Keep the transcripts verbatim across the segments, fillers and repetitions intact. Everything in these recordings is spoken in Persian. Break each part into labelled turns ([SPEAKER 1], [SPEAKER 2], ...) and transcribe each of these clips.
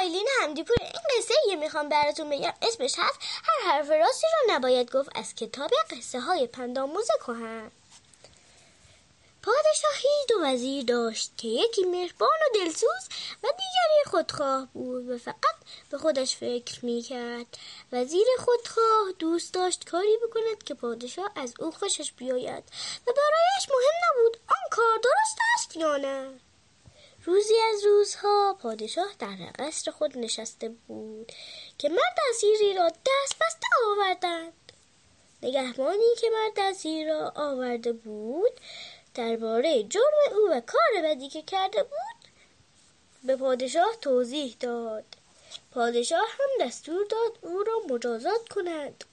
[SPEAKER 1] آیلین حمدی‌پور. این قصه یه میخوام براتون بگم اسمش هست هر حرف راستی رو نباید گفت، از کتاب قصه های پندآموز کهن. پادشاهی دو وزیر داشت که یکی مهربان و دلسوز و دیگری خودخواه بود و فقط به خودش فکر میکرد. وزیر خودخواه دوست داشت کاری بکند که پادشاه از او خوشش بیاید و برایش مهم نبود آن کار درست است یا نه. روزی از روزها پادشاه در قصر خود نشسته بود که مرد اسیری را دست بسته آوردند. نگهبانی که مرد اسیر را آورده بود درباره جرم او و کار بدی که کرده بود به پادشاه توضیح داد. پادشاه هم دستور داد او را مجازات کنند.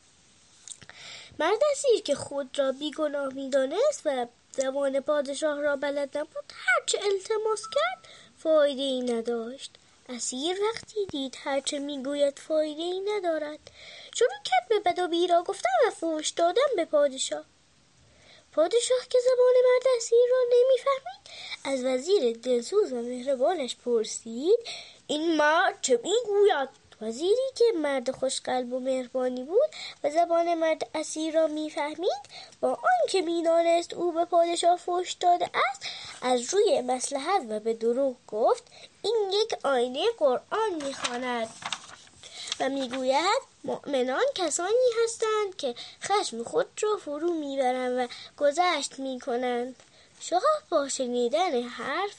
[SPEAKER 1] مرد اسیر که خود را بیگناه می‌دانست و زبان پادشاه را بلد نبود، هرچه التماس کرد فایده ای نداشت. اسیر وقتی دید هرچه میگوید فایده ای ندارد، شروع کرد به بد و بیرا گفتن و فحش دادن به پادشاه. پادشاه که زبان مرد اسیر را نمیفهمید از وزیر دلسوز و مهربانش پرسید این مرد چه میگوید؟ وزیری که مرد خوشقلب و مهربانی بود و زبان مرد اسیر را میفهمید، با آنکه میدانست او به پادشاه فحش داده است، از روی مصلحت و به دروغ گفت این یک آیه قرآن میخواند و میگوید مؤمنان کسانی هستند که خشم خود را فرو میبرند و گذشت میکنند. شاه با شنیدن حرف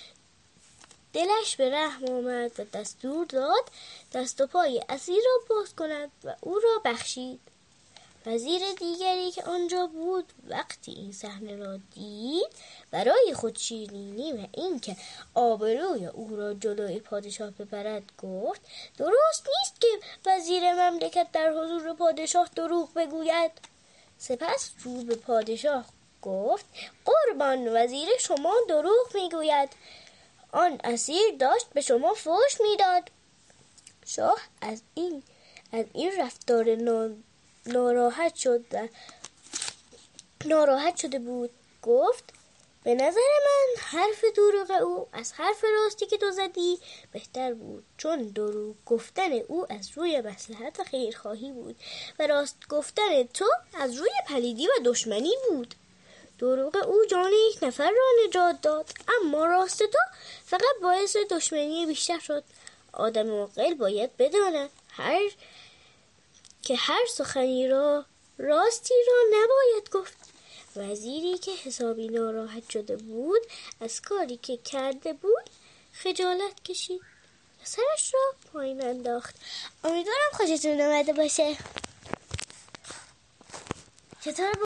[SPEAKER 1] دلش به رحم آمد و دستور داد دست و پای اسیر را باز کند و او را بخشید. وزیر دیگری که آنجا بود وقتی این صحنه را دید، برای خود شیرینی و اینکه آبروی او را جلوی پادشاه ببرد گفت درست نیست که وزیر مملکت در حضور پادشاه دروغ بگوید. سپس رو به پادشاه گفت قربان، وزیر شما دروغ میگوید، آن اسیر داشت به شما فحش میداد. شاه از این از این رفتار ناراحت شد و ناراحت شده بود. گفت به نظر من حرف دروغ او از حرف راستی که تو زدی بهتر بود، چون دروغ گفتن او از روی مصلحت و خیرخواهی بود و راست گفتن تو از روی پلیدی و دشمنی بود. دروغ او جان یک نفر را نجات داد، اما راست تو فقط باعث دشمنی بیشتر شد. آدم عاقل باید بداند هر که هر سخنی را راستی را نباید گفت. وزیری که حسابی ناراحت شده بود از کاری که کرده بود خجالت کشید و سرش را پایین انداخت. امیدوارم خوشتون اومده باشه. چطور